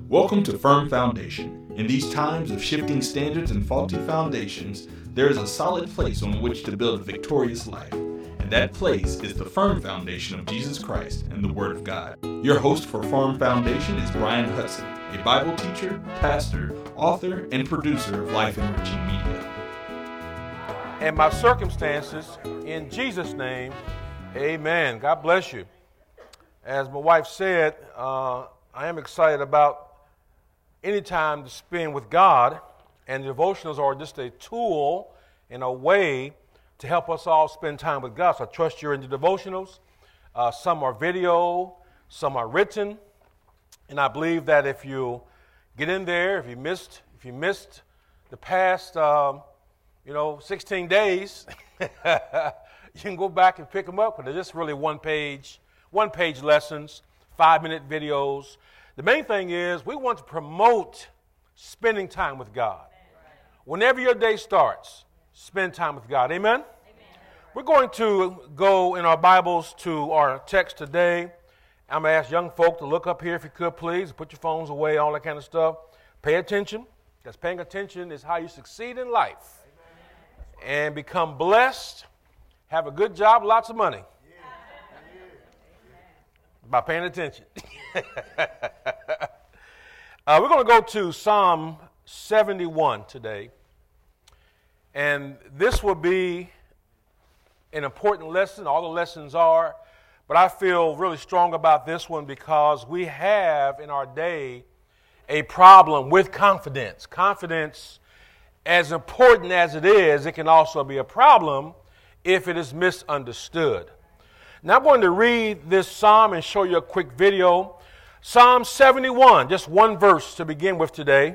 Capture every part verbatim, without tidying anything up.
Welcome to Firm Foundation. In these times of shifting standards and faulty foundations, there is a solid place on which to build a victorious life. And that place is the firm foundation of Jesus Christ and the Word of God. Your host for Firm Foundation is Brian Hudson, a Bible teacher, pastor, author, and producer of Life Enriching Media. And my circumstances, in Jesus' name, amen. God bless you. As my wife said, uh, I am excited about any time to spend with God, and devotionals are just a tool and a way to help us all spend time with God. So I trust you're into devotionals. Uh, some are video, some are written, and I believe that if you get in there, if you missed, if you missed the past, um, you know, sixteen days, you can go back and pick them up. But they're just really one page, one page lessons, five minute videos. The main thing is we want to promote spending time with God. Whenever your day starts, spend time with God. Amen? Amen? We're going to go in our Bibles to our text today. I'm going to ask young folk to look up here if you could, please. Put your phones away, all that kind of stuff. Pay attention, because paying attention is how you succeed in life and become blessed, have a good job, lots of money. By paying attention. uh, we're going to go to Psalm seventy-one today. And this will be an important lesson. All the lessons are. But I feel really strong about this one because we have in our day a problem with confidence. Confidence, as important as it is, it can also be a problem if it is misunderstood. Now I'm going to read this psalm and show you a quick video. Psalm seventy-one, just one verse to begin with today.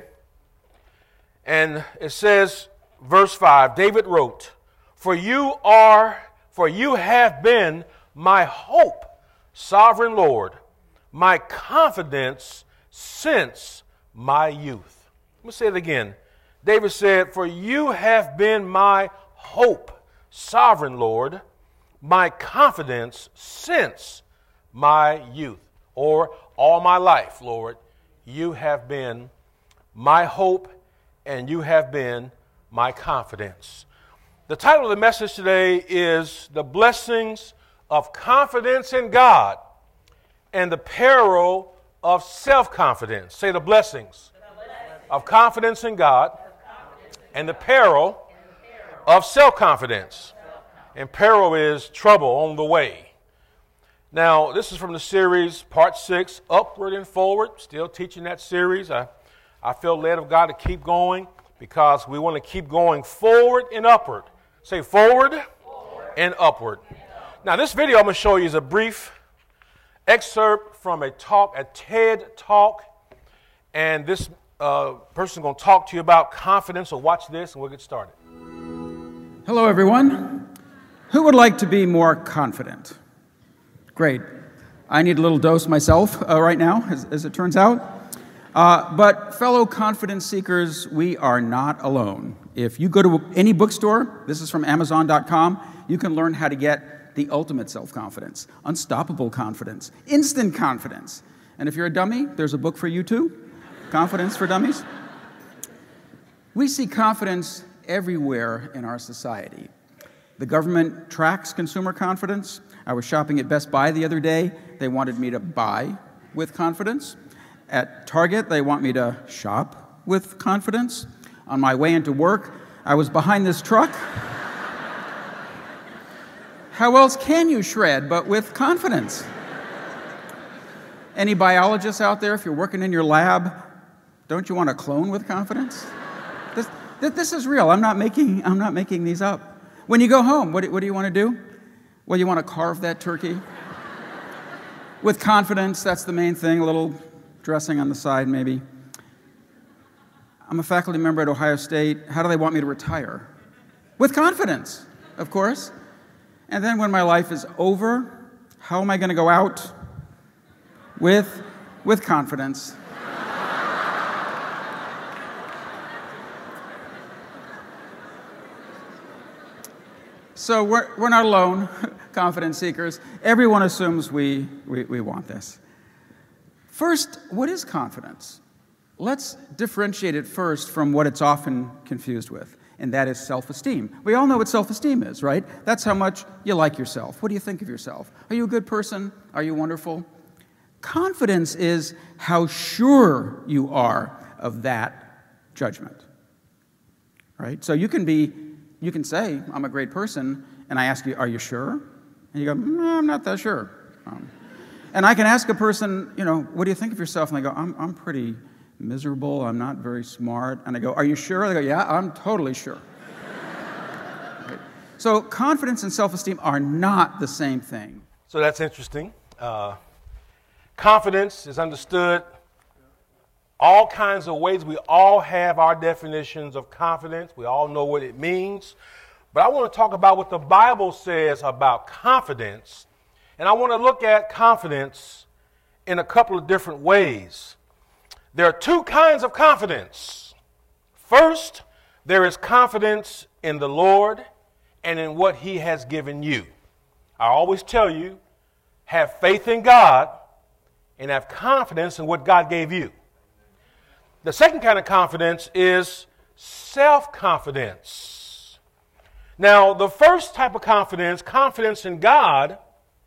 And it says, verse five, David wrote, For you are, for you have been my hope, sovereign Lord, my confidence since my youth. Let me say it again. David said, For you have been my hope, sovereign Lord, my confidence since my youth, or all my life, Lord. You have been my hope and you have been my confidence. The title of the message today is The Blessings of Confidence in God and the Peril of Self-Confidence. Say the blessings, the blessings of confidence in God and the peril of self-confidence. And peril is trouble on the way. Now, this is from the series, part six, Upward and Forward. Still teaching that series. I, I feel led of God to keep going because we want to keep going forward and upward. Say forward, forward. And upward. And up. Now, this video I'm going to show you is a brief excerpt from a talk, a TED talk. And this uh, person is going to talk to you about confidence. So watch this and we'll get started. Hello, everyone. Who would like to be more confident? Great. I need a little dose myself uh, right now, as, as it turns out. Uh, but fellow confidence seekers, we are not alone. If you go to any bookstore, this is from Amazon dot com, you can learn how to get the ultimate self-confidence, unstoppable confidence, instant confidence. And if you're a dummy, there's a book for you too, Confidence for Dummies. We see confidence everywhere in our society. The government tracks consumer confidence. I was shopping at Best Buy the other day. They wanted me to buy with confidence. At Target, they want me to shop with confidence. On my way into work, I was behind this truck. How else can you shred but with confidence? Any biologists out there, if you're working in your lab, don't you want to clone with confidence? This, this is real. I'm not making, I'm not making these up. When you go home, what do, what do you want to do? Well, you want to carve that turkey. With confidence, that's the main thing, a little dressing on the side maybe. I'm a faculty member at Ohio State. How do they want me to retire? With confidence, of course. And then when my life is over, how am I going to go out? With, with confidence. So we're, we're not alone, confidence seekers. Everyone assumes we, we, we want this. First, what is confidence? let's differentiate it first from what it's often confused with, and that is self-esteem. We all know what self-esteem is, right? That's how much you like yourself. What do you think of yourself? Are you a good person? Are you wonderful? Confidence is how sure you are of that judgment, right? So you can be, you can say, I'm a great person, and I ask you, are you sure? And you go, no, I'm not that sure. Um, and I can ask a person, you know, what do you think of yourself? And they go, I'm, I'm pretty miserable, I'm not very smart. And I go, are you sure? They go, yeah, I'm totally sure. Right? So confidence and self-esteem are not the same thing. So that's interesting. Uh, confidence is understood all kinds of ways. We all have our definitions of confidence. We all know what it means. But I want to talk about what the Bible says about confidence. And I want to look at confidence in a couple of different ways. There are two kinds of confidence. First, there is confidence in the Lord and in what He has given you. I always tell you, have faith in God and have confidence in what God gave you. The second kind of confidence is self-confidence. Now, the first type of confidence, confidence in God,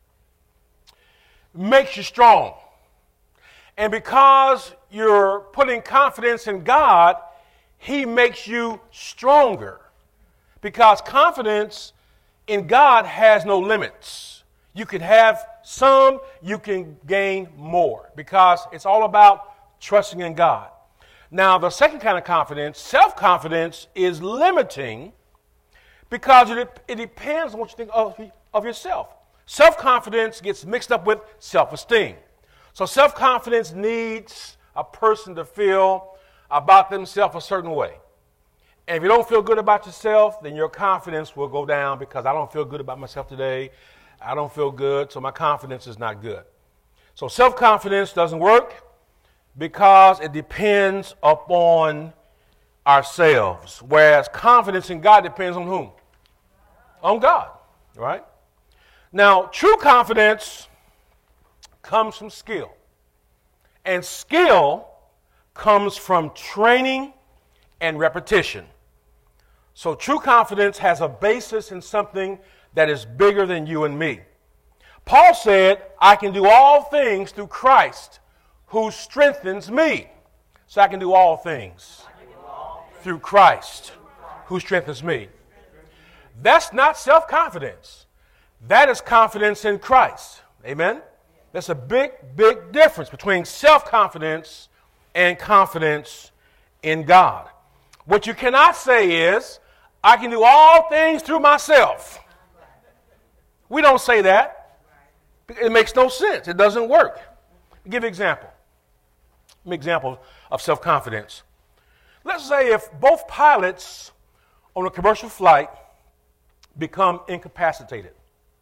makes you strong. And because you're putting confidence in God, He makes you stronger. Because confidence in God has no limits. You can have some, you can gain more. Because it's all about trusting in God. Now, the second kind of confidence, self-confidence, is limiting because it, it depends on what you think of, of yourself. Self-confidence gets mixed up with self-esteem. So self-confidence needs a person to feel about themselves a certain way. And if you don't feel good about yourself, then your confidence will go down because I don't feel good about myself today. I don't feel good, so my confidence is not good. So self-confidence doesn't work because it depends upon ourselves, whereas confidence in God depends on whom? On God, right? Now, true confidence comes from skill. And skill comes from training and repetition. So true confidence has a basis in something that is bigger than you and me. Paul said, I can do all things through Christ who strengthens me. So I can do all things through Christ who strengthens me. That's not self-confidence. That is confidence in Christ. Amen? There's a big, big difference between self-confidence and confidence in God. What you cannot say is, I can do all things through myself. We don't say that. It makes no sense. It doesn't work. I'll give you an example. An example of self-confidence. Let's say if both pilots on a commercial flight become incapacitated,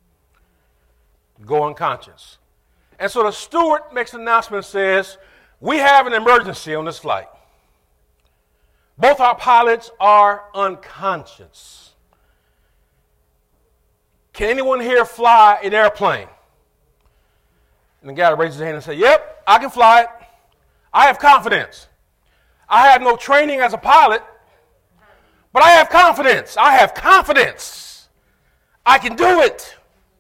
go unconscious. And so the steward makes an announcement and says, we have an emergency on this flight. Both our pilots are unconscious. Can anyone here fly an airplane? And the guy raises his hand and says, yep, I can fly it. I have confidence. I have no training as a pilot, but I have confidence. I have confidence. I can do it.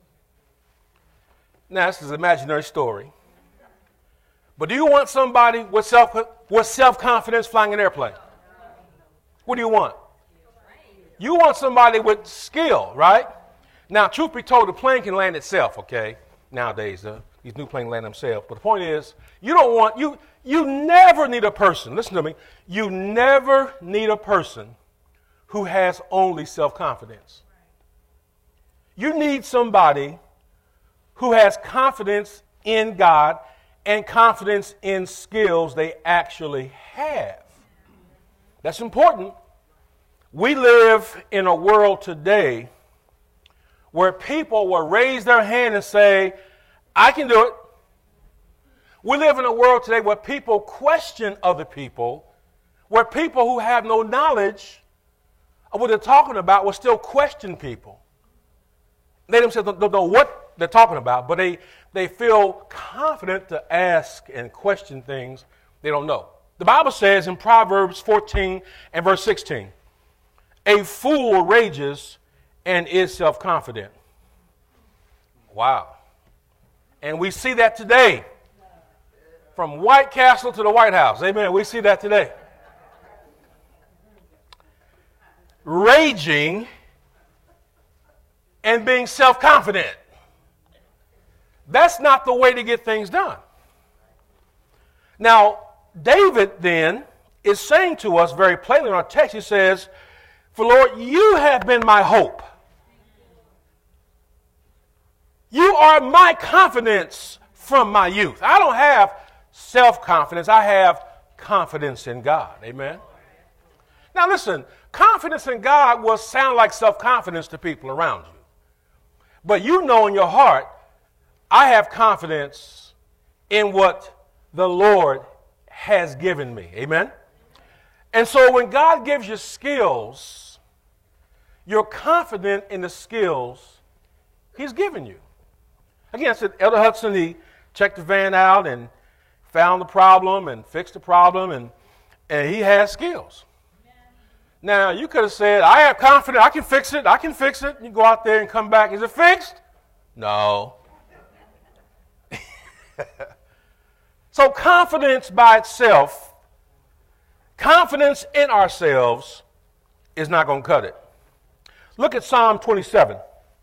Now, this is an imaginary story. But do you want somebody with self with self-confidence flying an airplane? What do you want? You want somebody with skill, right? Now, truth be told, the plane can land itself, okay? Nowadays, uh, these new planes land themselves. But the point is, you don't want, you, you never need a person, listen to me, you never need a person who has only self-confidence. You need somebody who has confidence in God and confidence in skills they actually have. That's important. We live in a world today where people will raise their hand and say, I can do it. We live in a world today where people question other people, where people who have no knowledge of what they're talking about will still question people. They themselves don't know what they're talking about, but they, they feel confident to ask and question things they don't know. The Bible says in Proverbs fourteen and verse sixteen, a fool rages and is self-confident. Wow. And we see that today. From White Castle to the White House. Amen. We see that today. Raging and being self-confident. That's not the way to get things done. Now, David then is saying to us very plainly in our text, he says, "For Lord, you have been my hope. You are my confidence from my youth." I don't have self-confidence. I have confidence in God. Amen. Now listen, confidence in God will sound like self-confidence to people around you. But you know in your heart, I have confidence in what the Lord has given me. Amen. And so when God gives you skills, you're confident in the skills He's given you. Again, I said Elder Hudson, he checked the van out and found the problem and fixed the problem, and, and he has skills. Amen. Now, you could have said, I have confidence, I can fix it, I can fix it. You go out there and come back, is it fixed? No. So confidence by itself, confidence in ourselves is not going to cut it. Look at Psalm twenty-seven.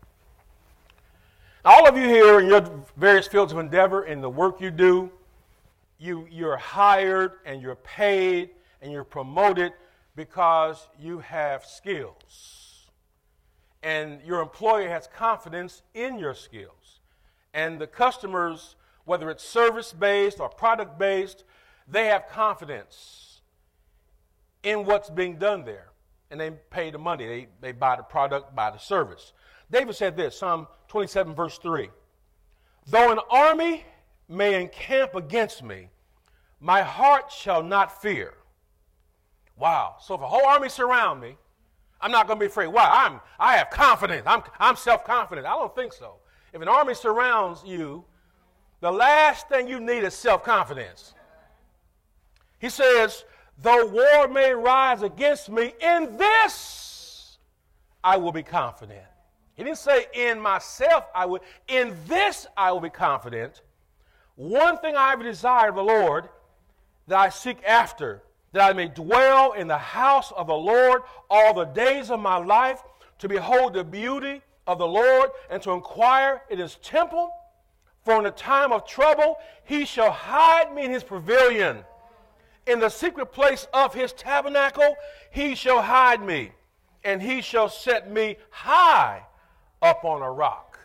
All of you here in your various fields of endeavor, in the work you do, you, you're hired and you're paid and you're promoted because you have skills. And your employer has confidence in your skills. And the customers, whether it's service-based or product-based, they have confidence in what's being done there. And they pay the money. They, they buy the product, buy the service. David said this, Psalm twenty-seven, verse three. Though an army may encamp against me, my heart shall not fear. Wow. So if a whole army surround me, I'm not going to be afraid. Why? I'm, I have confidence. I'm, I'm self-confident. I don't think so. If an army surrounds you, the last thing you need is self-confidence. He says, though war may rise against me, in this I will be confident. He didn't say in myself I would. In this I will be confident. One thing I have desired of the Lord that I seek after, that I may dwell in the house of the Lord all the days of my life, to behold the beauty of the Lord and to inquire in his temple. For in the time of trouble he shall hide me in his pavilion. In the secret place of his tabernacle he shall hide me, and he shall set me high up on a rock.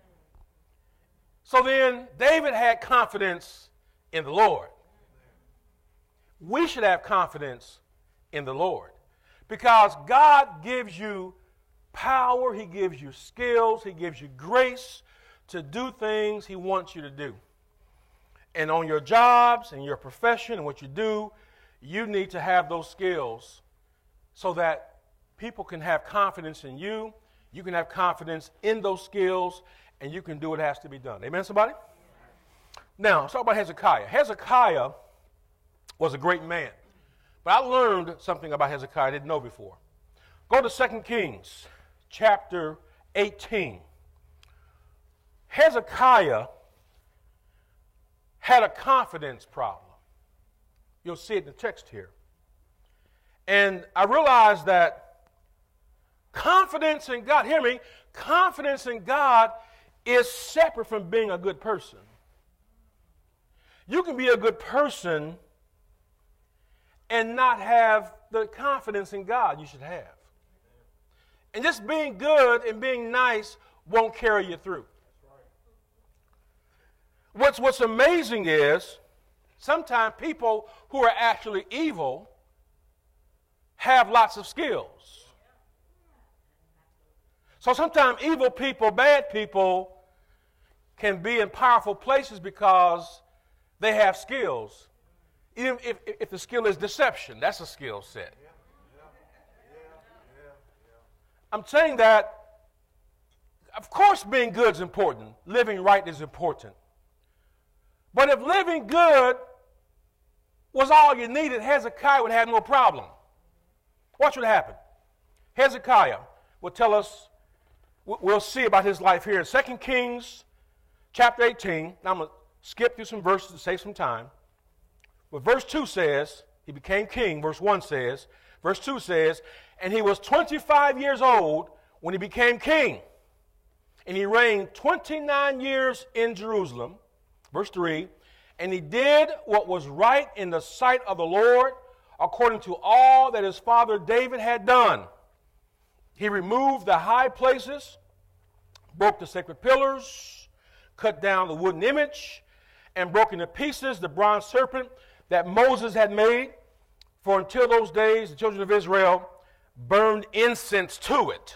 So then David had confidence in the Lord. We should have confidence in the Lord, because God gives you power, he gives you skills, he gives you grace to do things he wants you to do. And on your jobs and your profession and what you do, you need to have those skills so that people can have confidence in you. You can have confidence in those skills, and you can do what has to be done. Amen, somebody? Now, let's talk about Hezekiah. Hezekiah was a great man, but I learned something about Hezekiah I didn't know before. Go to Second Kings chapter eighteen. Hezekiah had a confidence problem. You'll see it in the text here. And I realized that confidence in God, hear me, confidence in God is separate from being a good person. You can be a good person and not have the confidence in God you should have. And just being good and being nice won't carry you through. What's, what's amazing is sometimes people who are actually evil have lots of skills. So sometimes evil people, bad people, can be in powerful places because they have skills. Even if, if the skill is deception, that's a skill set. I'm saying that, of course, being good is important. Living right is important. But if living good was all you needed, Hezekiah would have no problem. Watch what happened. Hezekiah will tell us, we'll see about his life here in Second Kings chapter eighteen. Now I'm going to skip through some verses to save some time. But verse two says, he became king. Verse one says, verse two says, and he was twenty-five years old when he became king. And he reigned twenty-nine years in Jerusalem. Verse three, and he did what was right in the sight of the Lord, according to all that his father David had done. He removed the high places, broke the sacred pillars, cut down the wooden image, and broke into pieces the bronze serpent that Moses had made. For until those days, the children of Israel burned incense to it.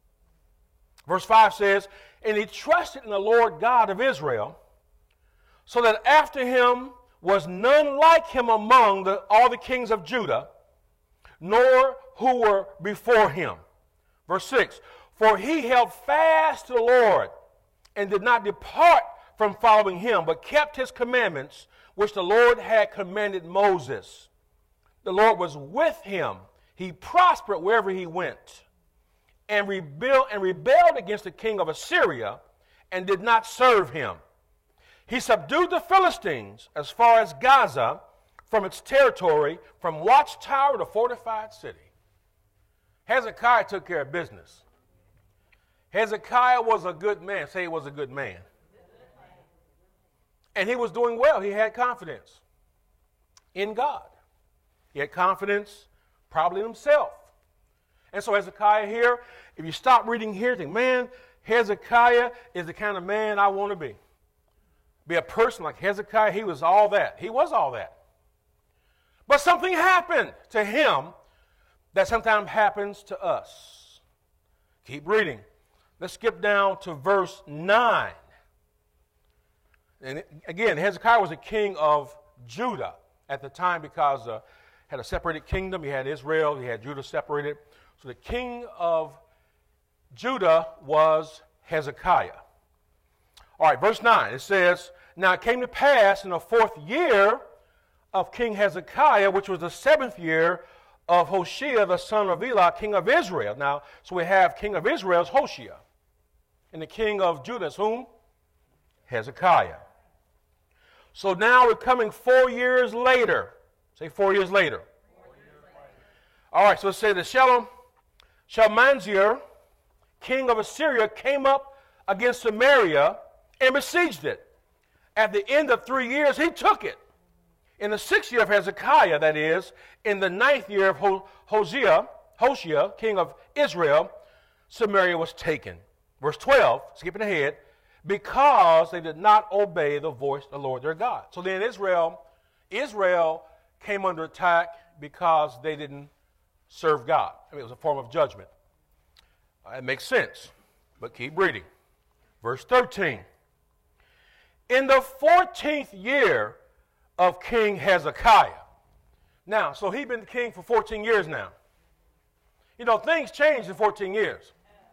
Verse five says, and he trusted in the Lord God of Israel, so that after him was none like him among the, all the kings of Judah, nor who were before him. Verse six, for he held fast to the Lord and did not depart from following him, but kept his commandments, which the Lord had commanded Moses. The Lord was with him. He prospered wherever he went, and rebelled, and rebelled against the king of Assyria, and did not serve him. He subdued the Philistines as far as Gaza, from its territory, from watchtower to fortified city. Hezekiah took care of business. Hezekiah was a good man. Say he was a good man. And he was doing well. He had confidence in God. He had confidence probably in himself. And so Hezekiah here, if you stop reading here, think, man, Hezekiah is the kind of man I want to be. Be a person like Hezekiah. He was all that. He was all that. But something happened to him that sometimes happens to us. Keep reading. Let's skip down to verse nine. And again, Hezekiah was a king of Judah at the time because uh, had a separated kingdom. He had Israel, he had Judah separated. So the king of Judah was Hezekiah. All right, verse nine, it says, now it came to pass in the fourth year of King Hezekiah, which was the seventh year of Hoshea, the son of Elah, king of Israel. Now, so we have king of Israel is Hoshea. And the king of Judah is whom? Hezekiah. So now we're coming four years later. Say four years later. Four years later. All right, so let's say that Shalom, Shalmaneser, king of Assyria, came up against Samaria and besieged it. At the end of three years, he took it. In the sixth year of Hezekiah, that is, in the ninth year of Ho- Hosea, Hoshea, king of Israel, Samaria was taken. Verse twelve, skipping ahead, because they did not obey the voice of the Lord their God. So then Israel, Israel came under attack because they didn't serve God. I mean, it was a form of judgment. Uh, it makes sense, but keep reading. Verse thirteen, in the fourteenth year of King Hezekiah. Now, so he'd been king for fourteen years now. You know, things changed in fourteen years.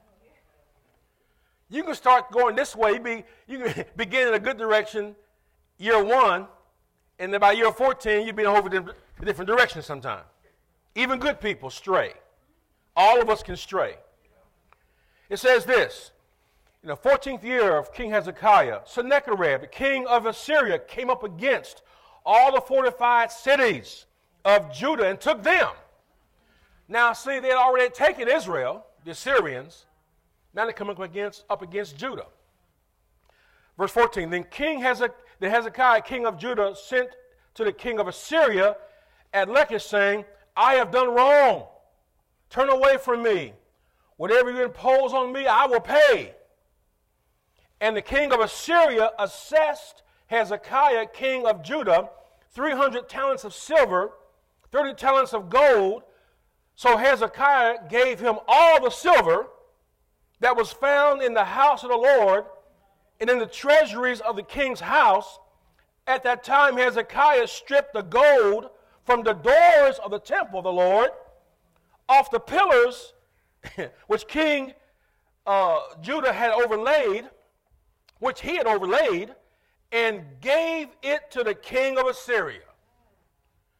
You can start going this way. Be, you can begin in a good direction year one, and then by year fourteen, you've been over a different direction sometimes. Even good people stray. All of us can stray. It says this, in the fourteenth year of King Hezekiah, Sennacherib, the king of Assyria, came up against all the fortified cities of Judah and took them. Now, see, they had already taken Israel, the Assyrians. Now they're coming up against, up against Judah. Verse fourteen, then King Hezek, the Hezekiah, king of Judah, sent to the king of Assyria at Lachish, saying, I have done wrong. Turn away from me. Whatever you impose on me, I will pay. And the king of Assyria assessed Hezekiah, king of Judah, three hundred talents of silver, thirty talents of gold. So Hezekiah gave him all the silver that was found in the house of the Lord and in the treasuries of the king's house. At that time, Hezekiah stripped the gold from the doors of the temple of the Lord, off the pillars which King uh, Judah had overlaid, which he had overlaid, and gave it to the king of Assyria.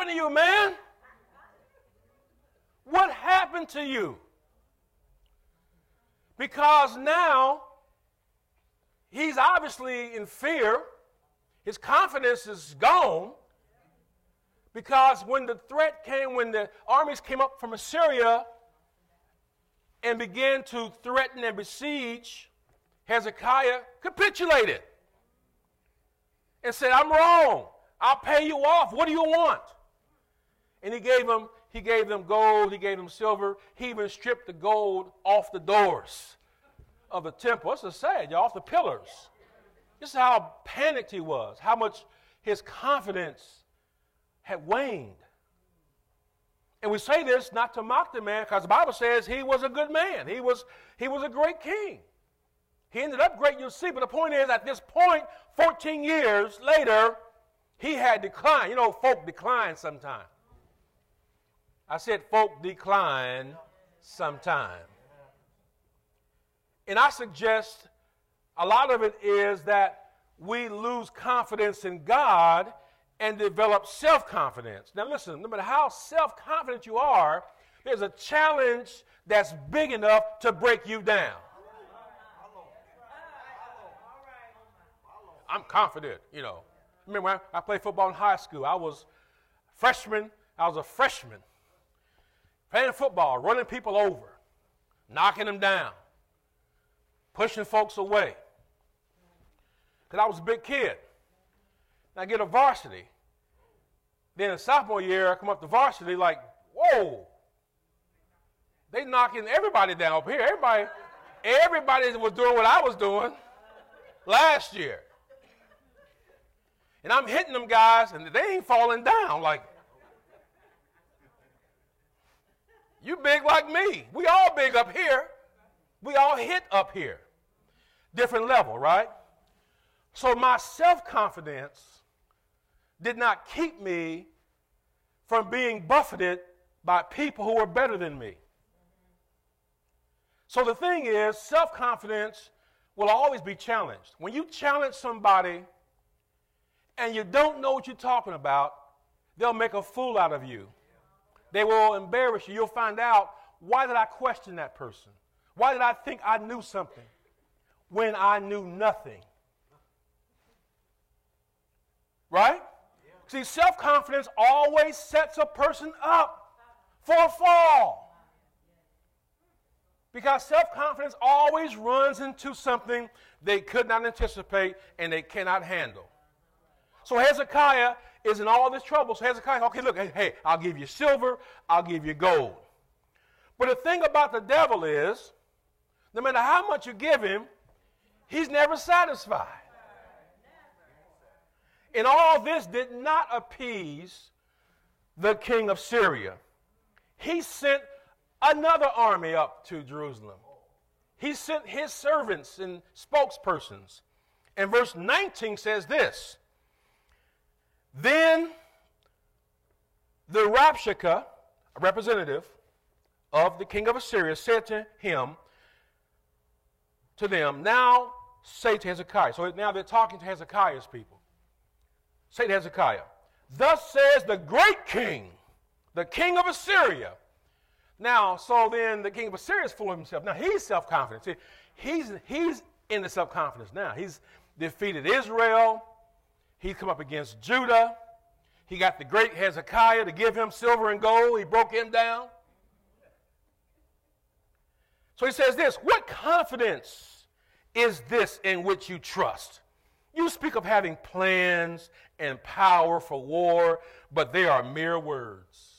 happened to you, man? What happened to you? Because now he's obviously in fear. His confidence is gone. Because when the threat came, when the armies came up from Assyria and began to threaten and besiege, Hezekiah capitulated and said, I'm wrong. I'll pay you off. What do you want? And he gave them, he gave them gold, he gave them silver. He even stripped the gold off the doors of the temple. This is sad, y'all, off the pillars. This is how panicked he was, how much his confidence had waned. And we say this not to mock the man, because the Bible says he was a good man. He was, he was a great king. He ended up great, you'll see. But the point is, at this point, fourteen years later, he had declined. You know, folk decline sometime. I said folk decline sometime. And I suggest a lot of it is that we lose confidence in God and develop self-confidence. Now listen, no matter how self-confident you are, there's a challenge that's big enough to break you down. I'm confident, you know. Remember, I played football in high school. I was freshman. I was a freshman. Playing football, running people over, knocking them down, pushing folks away. Because I was a big kid. And I get a varsity. Then in sophomore year, I come up to varsity like, whoa. They knocking everybody down up here. Everybody, everybody was doing what I was doing last year. And I'm hitting them guys, and they ain't falling down. Like, you big like me. We all big up here. We all hit up here. Different level, right? So my self-confidence did not keep me from being buffeted by people who were better than me. So the thing is, self-confidence will always be challenged. When you challenge somebody and you don't know what you're talking about, they'll make a fool out of you. They will embarrass you. You'll find out, why did I question that person? Why did I think I knew something when I knew nothing? Right? See, self-confidence always sets a person up for a fall. Because self-confidence always runs into something they could not anticipate and they cannot handle. So Hezekiah is in all this trouble. So Hezekiah, okay, look, hey, hey, I'll give you silver, I'll give you gold. But the thing about the devil is, no matter how much you give him, he's never satisfied. And all this did not appease the king of Syria. He sent another army up to Jerusalem. He sent his servants and spokespersons. And verse nineteen says this. Then the Rabshakeh, a representative of the king of Assyria, said to him, to them, now say to Hezekiah. So now they're talking to Hezekiah's people. Say to Hezekiah, thus says the great king, the king of Assyria. Now, so then the king of Assyria is full of himself. Now, he's self-confident. See, he's, he's in the self-confidence now. He's defeated Israel. He's come up against Judah. He got the great Hezekiah to give him silver and gold. He broke him down. So he says this, what confidence is this in which you trust? You speak of having plans and power for war, but they are mere words.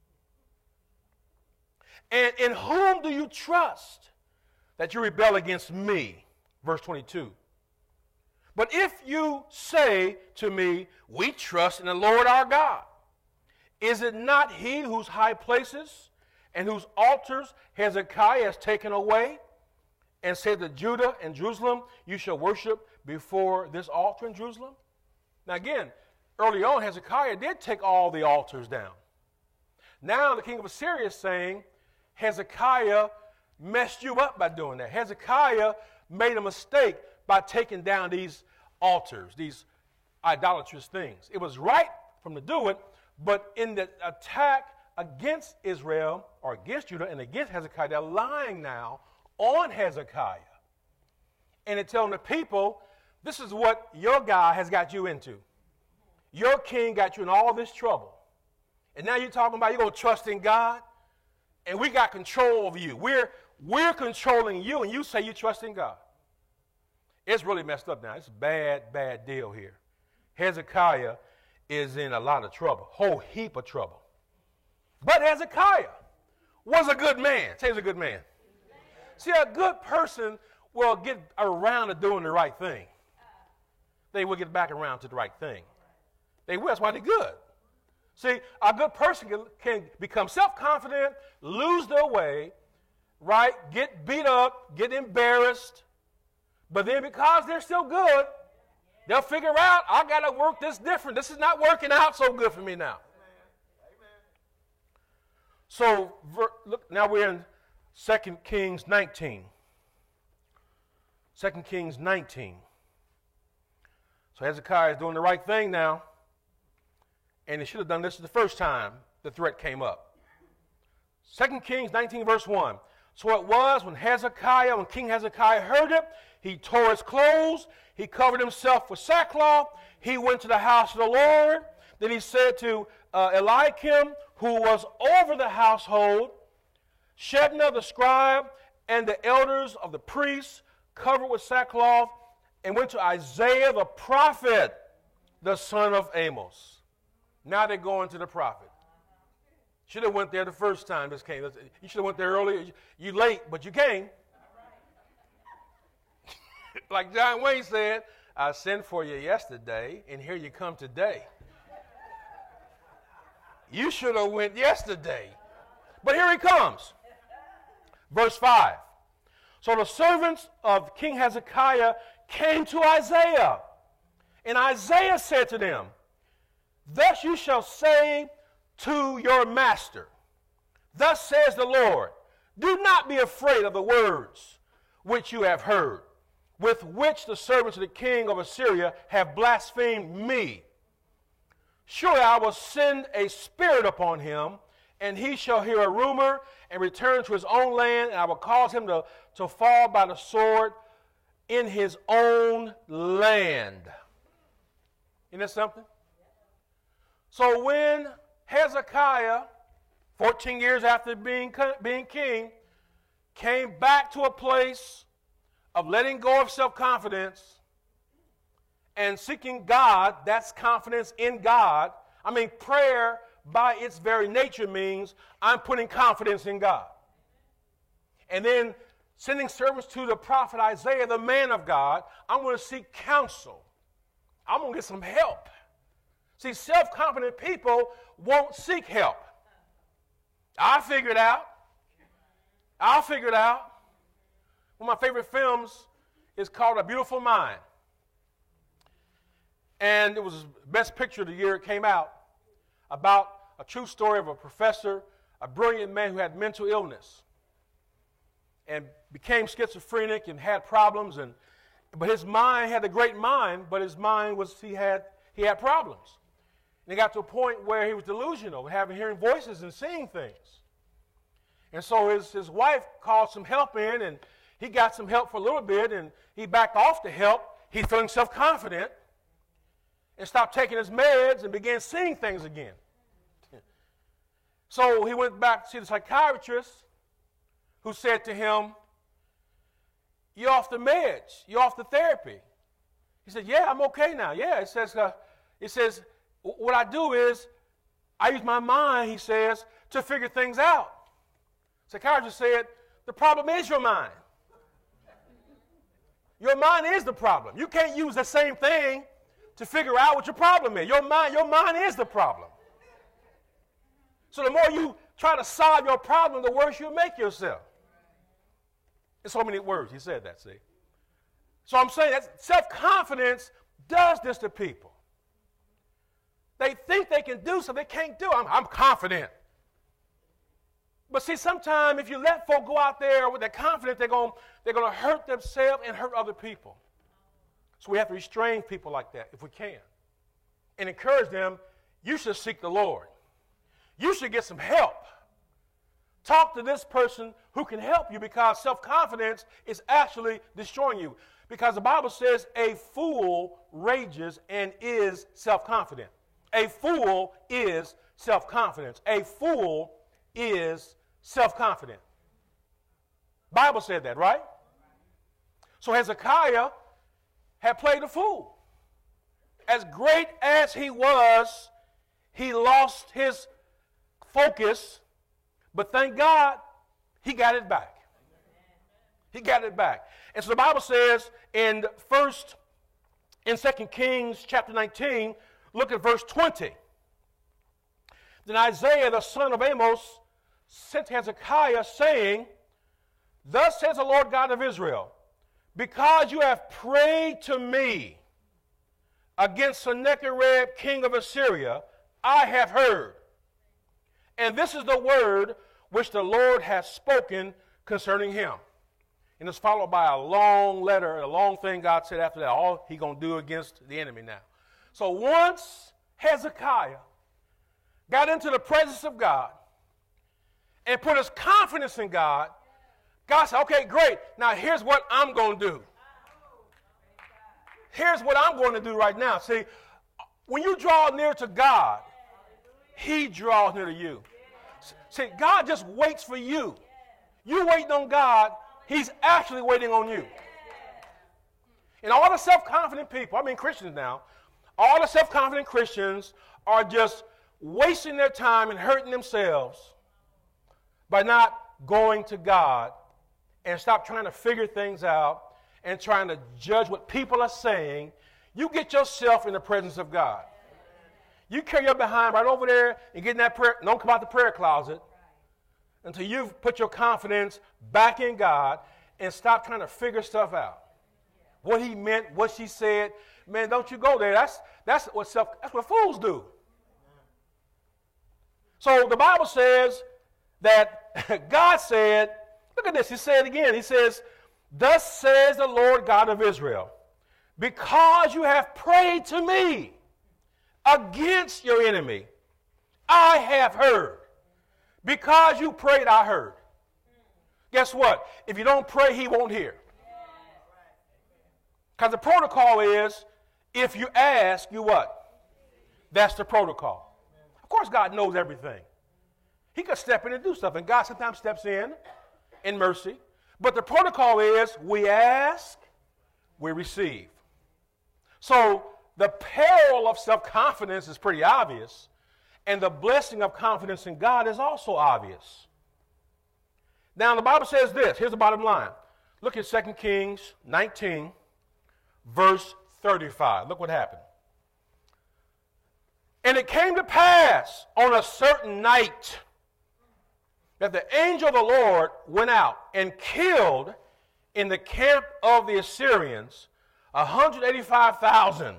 And in whom do you trust that you rebel against me? Verse twenty-two. But if you say to me, we trust in the Lord our God, is it not he whose high places and whose altars Hezekiah has taken away, and said to Judah and Jerusalem, you shall worship before this altar in Jerusalem? Now again, early on, Hezekiah did take all the altars down. Now the king of Assyria is saying, Hezekiah messed you up by doing that. Hezekiah made a mistake by taking down these altars, these idolatrous things. It was right for him to do it, But in the attack against Israel, or against Judah, and against Hezekiah, they're lying now on Hezekiah. And they're telling the people, this is what your guy has got you into. Your king got you in all this trouble. And now you're talking about you're going to trust in God, and we got control over you. We're, we're controlling you, and you say you trust in God. It's really messed up now. It's a bad, bad deal here. Hezekiah is in a lot of trouble, whole heap of trouble. But Hezekiah was a good man. Say he's a good man. See, a good person will get around to doing the right thing. They will get back around to the right thing. They will. That's why they're good. See, a good person can, can become self-confident, lose their way, right, get beat up, get embarrassed, but then because they're still good, they'll figure out, I got to work this different. This is not working out so good for me now. So, look, now we're in Second Kings nineteen. Second Kings nineteen. So Hezekiah is doing the right thing now. And he should have done this the first time the threat came up. Second Kings nineteen, verse one. So it was when Hezekiah, when King Hezekiah heard it, he tore his clothes, he covered himself with sackcloth, he went to the house of the Lord. Then he said to uh, Eliakim, who was over the household, Shebna the scribe, and the elders of the priests, covered with sackcloth, and went to Isaiah the prophet, the son of Amos. Now they're going to the prophet. Should have went there the first time this came. You should have went there earlier. You late, but you came. Like John Wayne said, I sent for you yesterday, and here you come today. You should have went yesterday. But here he comes. Verse five. So the servants of King Hezekiah came to Isaiah, and Isaiah said to them, thus you shall say to your master, thus says the Lord, do not be afraid of the words which you have heard, with which the servants of the king of Assyria have blasphemed me. Surely I will send a spirit upon him, and he shall hear a rumor and return to his own land, and I will cause him to, to fall by the sword in his own land. Isn't that something? So when Hezekiah, fourteen years after being, being king, came back to a place of letting go of self-confidence and seeking God, that's confidence in God. I mean, prayer by its very nature means I'm putting confidence in God. And then sending servants to the prophet Isaiah, the man of God, I'm going to seek counsel. I'm going to get some help. See, self-confident people won't seek help. I'll figure it out. I'll figure it out. One of my favorite films is called A Beautiful Mind. And it was the best picture of the year it came out, about a true story of a professor, a brilliant man who had mental illness and became schizophrenic and had problems. And but his mind had a great mind, but his mind was, he had, he had problems. And he got to a point where he was delusional, having hearing voices and seeing things. And so his, his wife called some help in, and he got some help for a little bit, and he backed off the help. He's feeling self-confident and stopped taking his meds and began seeing things again. So he went back to see the psychiatrist, who said to him, you're off the meds, you're off the therapy. He said, yeah, I'm okay now. Yeah, it says, uh, it says, what I do is I use my mind, he says, to figure things out. The psychiatrist said, the problem is your mind. Your mind is the problem. You can't use the same thing to figure out what your problem is. Your mind, your mind is the problem. So the more you try to solve your problem, the worse you make yourself. In so many words, he said that, see. So I'm saying that self-confidence does this to people. They think they can do something they can't do. I'm, I'm confident. But see, sometimes if you let folk go out there with their confidence, they're going they're going to hurt themselves and hurt other people. So we have to restrain people like that if we can. And encourage them, you should seek the Lord. You should get some help. Talk to this person who can help you, because self-confidence is actually destroying you. Because the Bible says a fool rages and is self-confident. A fool is self-confidence. A fool is self-confident. Bible said that, right? So Hezekiah had played a fool. As great as he was, he lost his focus, but thank God he got it back. He got it back. And so the Bible says in first, in Second Kings chapter nineteen, look at verse twenty. Then Isaiah the son of Amos sent to Hezekiah, saying, Thus says the Lord God of Israel, because you have prayed to me against Sennacherib, king of Assyria, I have heard. And this is the word which the Lord has spoken concerning him. And it's followed by a long letter, a long thing God said after that, all he's going to do against the enemy now. So once Hezekiah got into the presence of God and put his confidence in God, God said, okay, great. Now here's what I'm going to do. Here's what I'm going to do right now. See, when you draw near to God, he draws near to you. See, God just waits for you. You waiting on God, he's actually waiting on you. And all the self-confident people, I mean Christians now, all the self-confident Christians are just wasting their time and hurting themselves by not going to God and stop trying to figure things out and trying to judge what people are saying. You get yourself in the presence of God. You carry your behind right over there and get in that prayer. Don't come out the prayer closet until you've put your confidence back in God and stop trying to figure stuff out. What he meant, what she said. Man, don't you go there. That's, that's, what, self, that's what fools do. So the Bible says that God said, look at this. He said again, he says, Thus says the Lord God of Israel, because you have prayed to me against your enemy, I have heard. Because you prayed, I heard. Guess what? If you don't pray, he won't hear. Because the protocol is, if you ask, you what? That's the protocol. Of course, God knows everything. He could step in and do stuff, and God sometimes steps in in mercy. But the protocol is, we ask, we receive. So the peril of self-confidence is pretty obvious, and the blessing of confidence in God is also obvious. Now, the Bible says this. Here's the bottom line. Look at Second Kings nineteen, verse thirty-five. Look what happened. And it came to pass on a certain night that the angel of the Lord went out and killed in the camp of the Assyrians one hundred eighty-five thousand.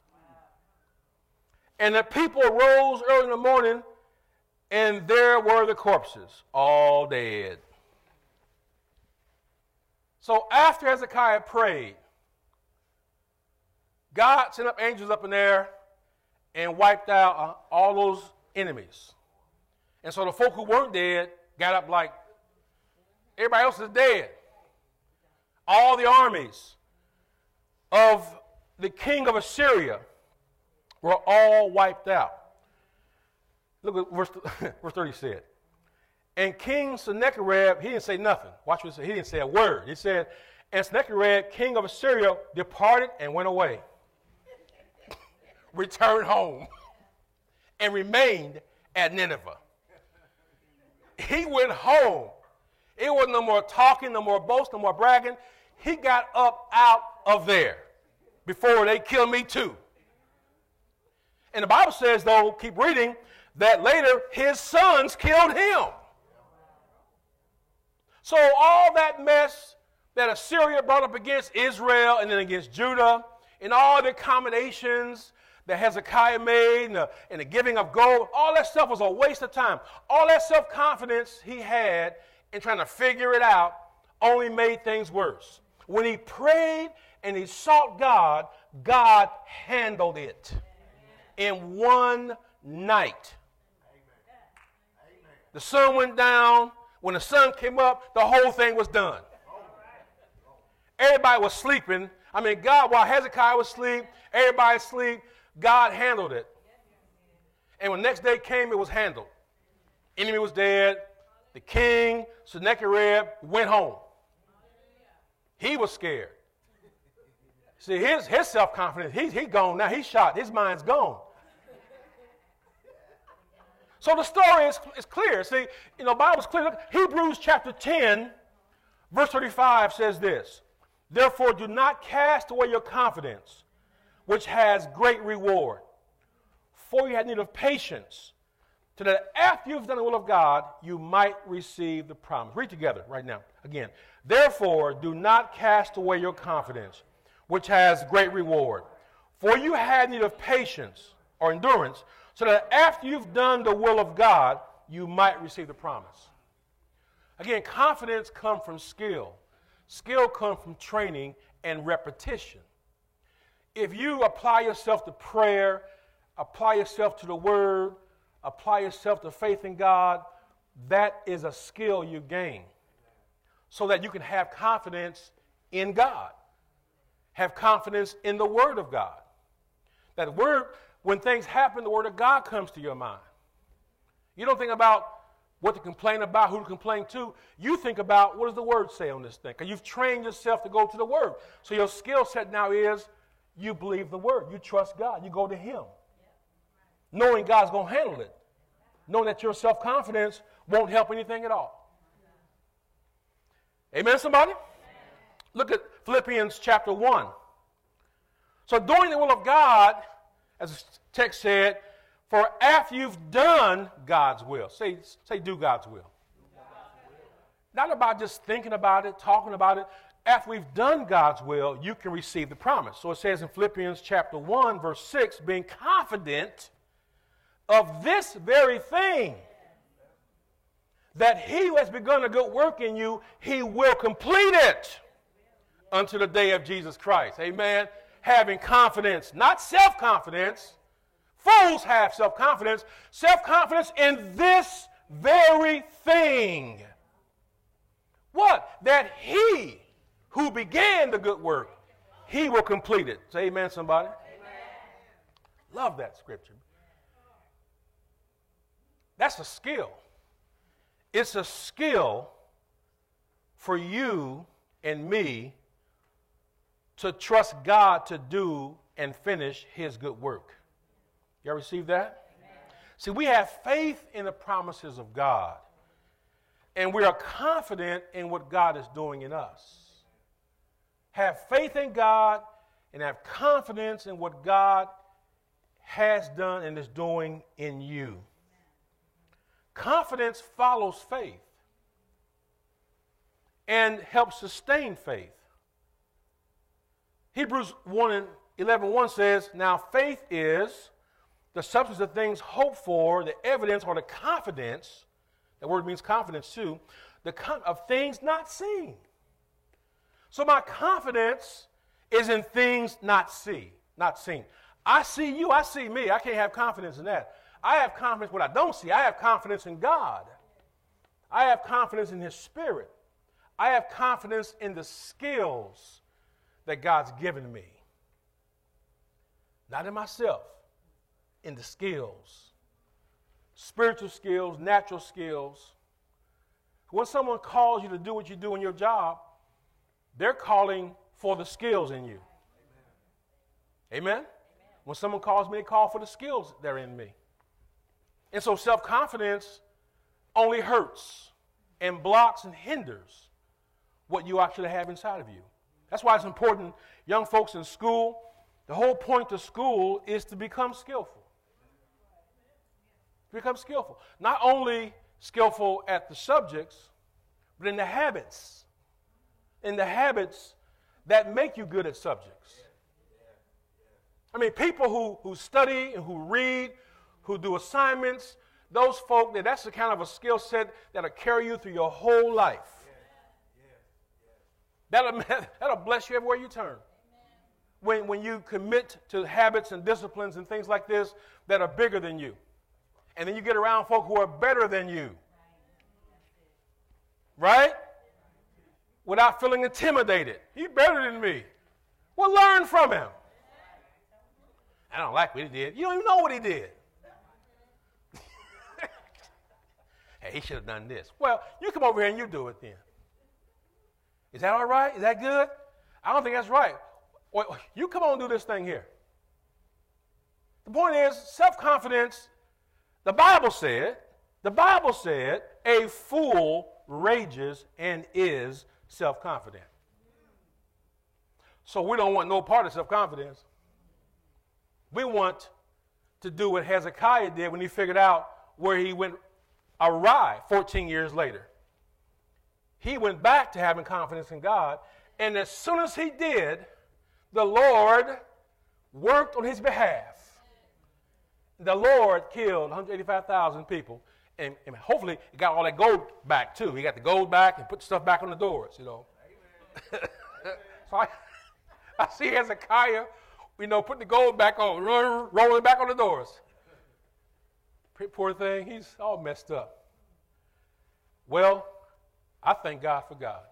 And the people arose early in the morning, and there were the corpses, all dead. So after Hezekiah prayed, God sent up angels up in there and wiped out uh, all those enemies. And so the folk who weren't dead got up like, everybody else is dead. All the armies of the king of Assyria were all wiped out. Look what verse, verse thirty said. And King Sennacherib, he didn't say nothing. Watch what he said. He didn't say a word. He said, and Sennacherib, king of Assyria, departed and went away. Returned home and remained at Nineveh. He went home. It wasn't no more talking, no more boasting, no more bragging. He got up out of there before they killed me too. And the Bible says, though, keep reading, that later his sons killed him. So all that mess that Assyria brought up against Israel and then against Judah, and all the accommodations that Hezekiah made, and the, and the giving of gold, all that stuff was a waste of time. All that self-confidence he had in trying to figure it out only made things worse. When he prayed and he sought God, God handled it. in one night. The sun went down. When the sun came up, the whole thing was done. Everybody was sleeping. I mean, God, while Hezekiah was asleep, everybody asleep, God handled it. And when the next day came, it was handled. Enemy was dead. The king, Sennacherib, went home. He was scared. See, his, his self-confidence, he's he gone now. He's shot. His mind's gone. So the story is, is clear. See, you know, the Bible's clear. Look, Hebrews chapter ten, verse thirty-five says this. Therefore, do not cast away your confidence, which has great reward. For you have need of patience, so that after you've done the will of God, you might receive the promise. Read together right now. Again. Therefore, do not cast away your confidence, which has great reward. For you have need of patience or endurance, so that after you've done the will of God, you might receive the promise. Again, confidence comes from skill. Skill comes from training and repetition. If you apply yourself to prayer, apply yourself to the Word, apply yourself to faith in God, that is a skill you gain so that you can have confidence in God, have confidence in the Word of God. That word, when things happen, the Word of God comes to your mind. You don't think about what to complain about, who to complain to. You think about what does the Word say on this thing, because you've trained yourself to go to the Word. So your skill set now is you believe the Word. You trust God. You go to Him, knowing God's going to handle it, knowing that your self-confidence won't help anything at all. Amen, somebody? Amen. Look at Philippians chapter one. So doing the will of God, as the text said, for after you've done God's will. Say, say do God's will. Not about just thinking about it, talking about it. After we've done God's will, you can receive the promise. So it says in Philippians chapter one, verse six, being confident of this very thing, that he who has begun a good work in you, he will complete it unto the day of Jesus Christ. Amen. Having confidence, not self-confidence. Fools have self-confidence. Self-confidence in this very thing. What? That he who began the good work, he will complete it. Say amen, somebody. Amen. Love that scripture. That's a skill. It's a skill for you and me to trust God to do and finish his good work. Y'all receive that? Amen. See, we have faith in the promises of God, and we are confident in what God is doing in us. Have faith in God and have confidence in what God has done and is doing in you. Confidence follows faith and helps sustain faith. Hebrews one eleven one says, now faith is the substance of things hoped for, the evidence or the confidence, that word means confidence too, the con- of things not seen. So my confidence is in things not see, not seen. I see you, I see me. I can't have confidence in that. I have confidence in what I don't see. I have confidence in God. I have confidence in his Spirit. I have confidence in the skills that God's given me. Not in myself, in the skills. Spiritual skills, natural skills. When someone calls you to do what you do in your job, they're calling for the skills in you. Amen? Amen? When someone calls me, they call for the skills that are in me. And so self-confidence only hurts and blocks and hinders what you actually have inside of you. That's why it's important, young folks in school, the whole point of school is to become skillful. Become skillful. Not only skillful at the subjects, but in the habits. In the habits that make you good at subjects. I mean, people who, who study and who read, who do assignments, those folk, that that's the kind of a skill set that'll carry you through your whole life. That'll, that'll bless you everywhere you turn. when, when you commit to habits and disciplines and things like this that are bigger than you. And then you get around folk who are better than you. Right? Without feeling intimidated. He's better than me. Well, learn from him. I don't like what he did. You don't even know what he did. Hey, he should have done this. Well, you come over here and you do it then. Is that all right? Is that good? I don't think that's right. Well, you come on and do this thing here. The point is, self-confidence, the Bible said, the Bible said, a fool rages and is self-confident. So we don't want no part of self-confidence. We want to do what Hezekiah did when he figured out where he went awry fourteen years later. He went back to having confidence in God, and as soon as he did, the Lord worked on his behalf. The Lord killed one hundred eighty-five thousand people, and, and hopefully he got all that gold back too. He got the gold back and put the stuff back on the doors, you know. So I, I see Hezekiah, you know, putting the gold back on, rolling, rolling it back on the doors. Poor thing, he's all messed up. Well, I thank God for God.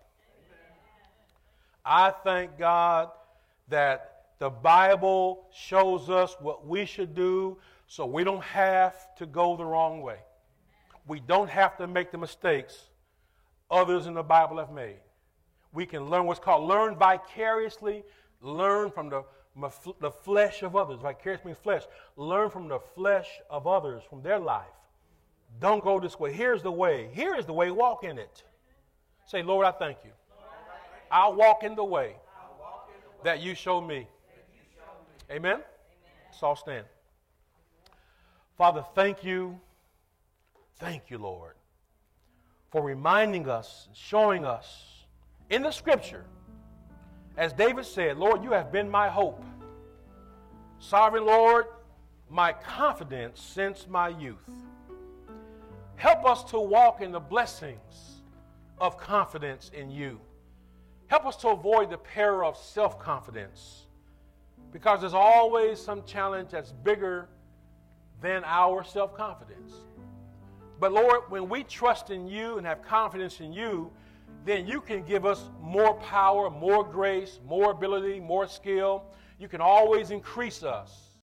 I thank God that the Bible shows us what we should do so we don't have to go the wrong way. We don't have to make the mistakes others in the Bible have made. We can learn what's called learn vicariously, learn from the, the flesh of others. Vicarious means flesh. Learn from the flesh of others, from their life. Don't go this way. Here's the way. Here is the way. Walk in it. Say, Lord, I thank you. I'll walk in the way that you show me. Amen? Let's all stand. Father, thank you. Thank you, Lord, for reminding us, showing us in the Scripture, as David said, Lord, you have been my hope. Sovereign Lord, my confidence since my youth. Help us to walk in the blessings of confidence in you. Help us to avoid the peril of self-confidence, because there's always some challenge that's bigger than our self-confidence. But Lord, when we trust in you and have confidence in you, then you can give us more power, more grace, more ability, more skill. You can always increase us